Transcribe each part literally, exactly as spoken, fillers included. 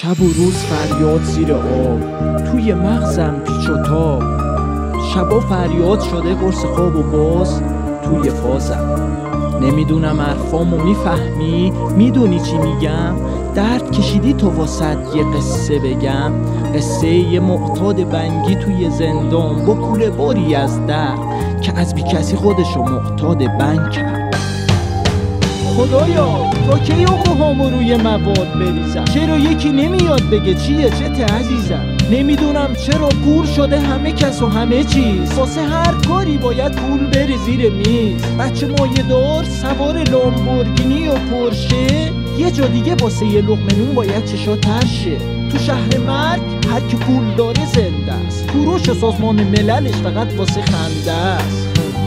شب و روز فریاد زیر آب، توی مغزم پیچ و تاب. شبا فریاد شده قرص خواب و باز توی فازم. نمیدونم حرفامو میفهمی؟ میدونی چی میگم؟ درد کشیدی تو واسد یه قصه بگم؟ قصه یه معتاد بنگی توی زندان با کوله باری از درد که از بی کسی خودشو معتاد بنگ کرد. خدایا تا کی اوقهامو روی مواد بریزم؟ چرا یکی نمیاد بگه چیه چته عزیزم؟ نمیدونم چرا کور شده همه کس و همه چیز، واسه هر کاری باید پول بره زیر میز. بچه مایه دار سوار لامبورگینی و پرشه، یه جا دیگه واسه یه لقمه نون باید چشا ترشه. تو شهر مرگ هر کی پول داره زنده است، کوروش سازمان مللش فقط واسه خنده است.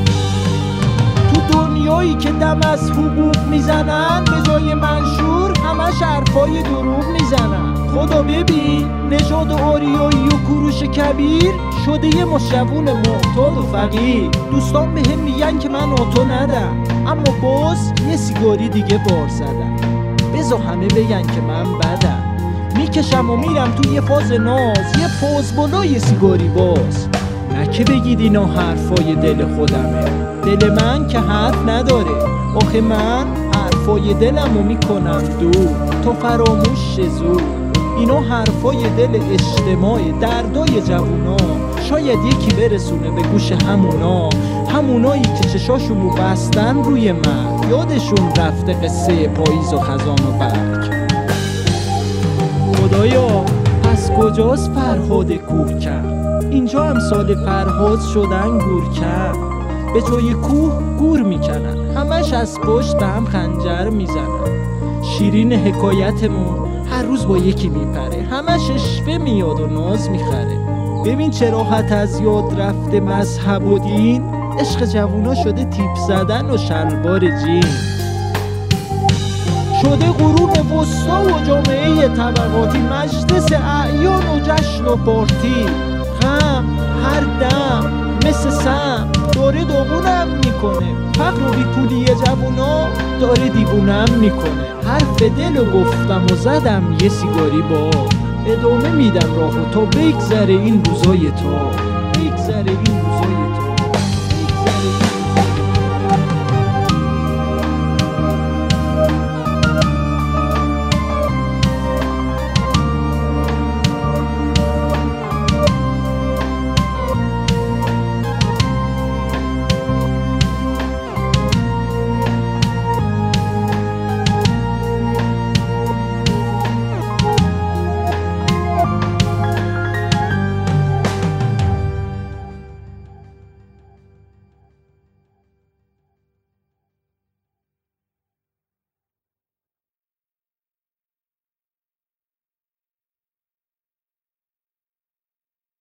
تو دنیایی که دم از حقوق میزنن، به جای منشور همش حرفای دروغ میزنن. خدا ببین نژاد آریایی و کوروش کبیر شده یه مشروون معتاد و فقیر. دوستان بهم میگن که من آتو ندم، اما باز یه سیگاری دیگه بار زدم. بذار همه بگن که من بدم، میکشم و میرم تو یه فاز ناز، یه فاز بالا یه سیگاری باز. نه که بگید اینا حرفای دل خودمه، دل من که حرف نداره. آخه من حرفای دلمو میکنم دور، تو فراموش زود. اینا حرفای دل اجتماع، دردای جوونا. شاید یکی برسونه به گوش همونا، همونایی که چشاشونو بستن روی من، یادشون رفته قصه پاییز و خزان و برگ. خدایا پس کجاست فرهاد کوه کرد؟ اینجا امثال فرهاد شدن گور کرد. به جای کوه گور میکنن، همش از پشت به هم خنجر میزنن. شیرین حکایتمون هر روز با یکی میپره، همش اشوه میاد و ناز میخره. ببین چه راحت از یاد رفته مذهب و دین، عشق جوونا شده تیپ زدن و شلوار جین. شده قرون وسطا و جامعه طبقاتی، مجلس اعیان و جشن و پارتی. غم هر دم مثل سم داره داغونم میکنه، فقر و بیپولی جوونا داره دیوونم میکنه. حرف دلو گفتم و زدم یه سیگاری با، ادامه میدم راهو تا بگذره این روزای تا، بگذره این روزای تا.